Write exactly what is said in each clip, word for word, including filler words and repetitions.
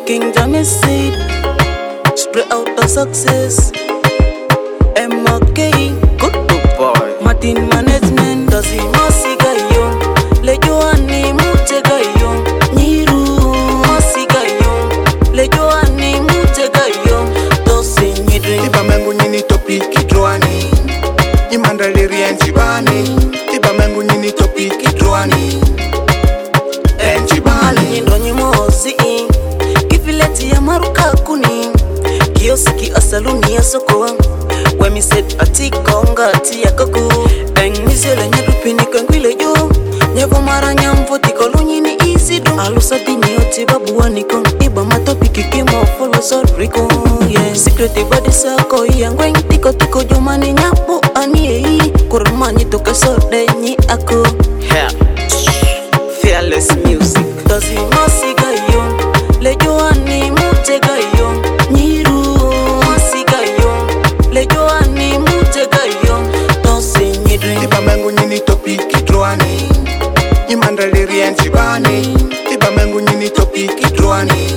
King James seed, spread out the success. M K, good boy. Martin management, does he masiga yo? Lejo ani mutega yo. Niru masiga yo. Lejo ani mutega yo. Dosi nyidri. Iba mengu nyini topi kidroani. Imandali rienjibani. Iba mengu nyini topi kidroani. Enjibani. Nyindro nyimozi. Kifileti ya maruka kuni. Kiyosiki asaluni ya soko. When me said ati konga ati ya kaku. Eng mizele nyadupi ni kengwile yo. Nyevo mara nyamvo tikolo nyini easy do. Alusa dini oti babu waniko. Iba matopi kikimo follow so riko. Yeah. Secret body sako yangweng tiko tiko jomani nyapo ani ei. Kurumani toka so denyi ako. Yeah. Fearless music. Dozi masiga yo. Lejo ani mutega yo. Niru masiga yo. Lejo ani mutega yo. Dosi nyidri. Iba mengu nyini topi kidroani. Imandali rienjibani. Iba mengu nyini topi kidroani.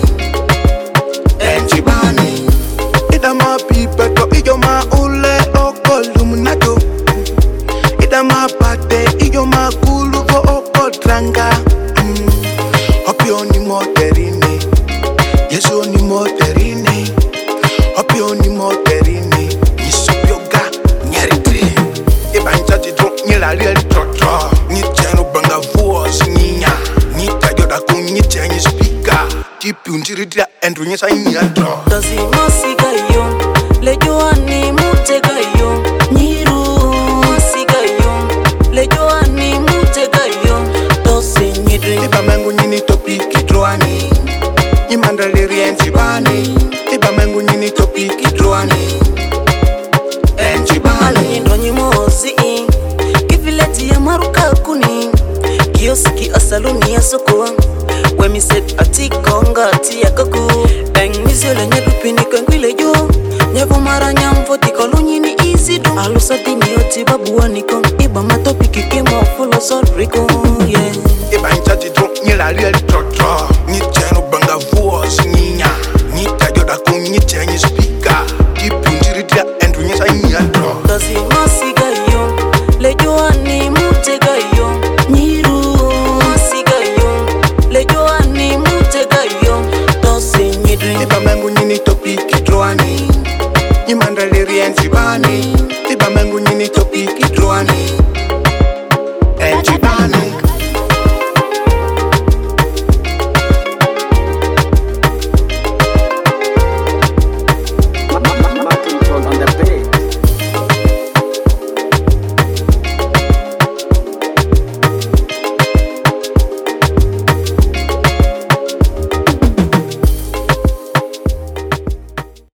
Enjibani. Ida ma pipeto iyo ma ule oko luminato. Ida ma pate iyo ma kulu ko oko tranga. Mm. Opio ni moterini. Yesu ni moterini. Opio ni moterini. Yisopioga nyeritri. Iba nchati dro nyela lieli trotro. Nyichenu banga voice nyinya. Nyita yoda kunyicha nyi speaker. Tipi unjiridia endru nyesa nyatro. Dozi masiga yo. Lejo ani mutega yo. Niru masiga yo. Lejo ani mutega yo. Dosi nyidri. Iba mengu nyini topi kidroani. Imandali rienjibani. Iba mengu nyini topi kidroani. Enjibani. Nyindro nyimozi. Kifileti ya maruka kuni. Kiyosiki asaluni ya soko. When me said ati konga ati ya kaku. Eng mizele nyadupi ni kengwile yo. Nyevo mara nyamvo tikolo nyini easy do. Alusa dini oti babu waniko. Iba matopi kikimo follow so riko.